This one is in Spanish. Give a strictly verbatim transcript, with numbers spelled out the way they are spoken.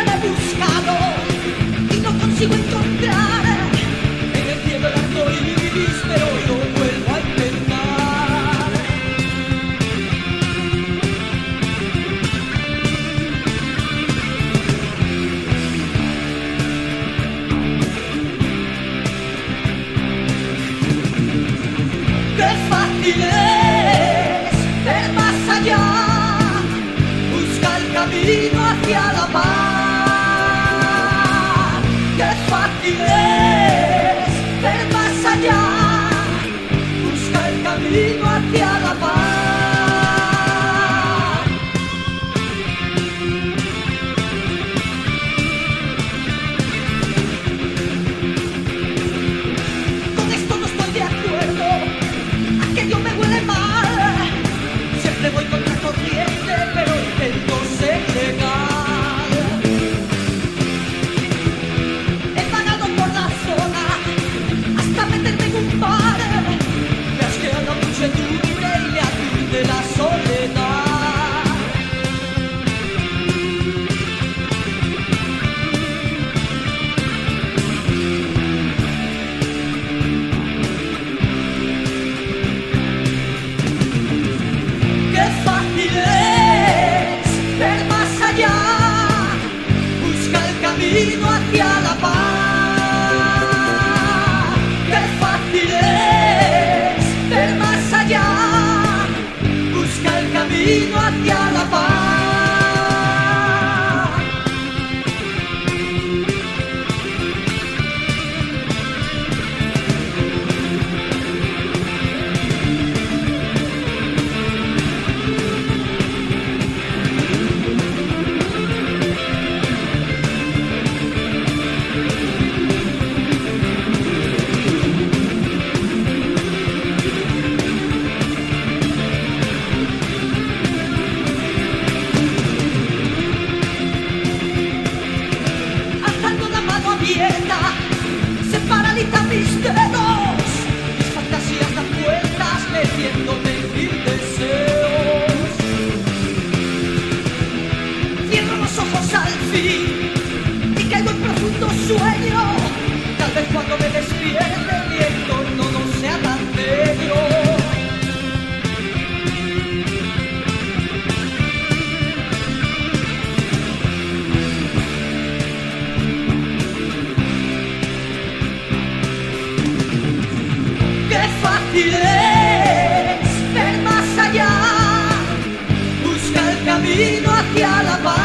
lo he buscado y no consigo encontrar en el cielo el arco iris, pero hoy lo vuelvo a intentar. Qué fácil es ver más allá, busca el camino hacia la paz. Qué fácil es ver más allá, busca el camino hacia la paz. Con esto no estoy de acuerdo, aquello me huele mal. Siempre voy contra corriente, pero intento ser legal. He vagado por la zona hasta meterme en un bar. Me asquea la muchedumbre y me aturde la soledad. Qué fácil es ver más allá, busca el camino hacia la paz. Qué fácil es ver más allá, busca el camino hacia la paz. Alzando la mano abierta, se paralizan mis dedos. Mis fantasías dan vueltas, metiéndome en mil deseos. Cierro los ojos al fin y caigo en profundo sueño. Tal vez cuando me despierte mi entorno no sea tan negro. Qué fácil es ver más allá, busca el camino hacia la paz.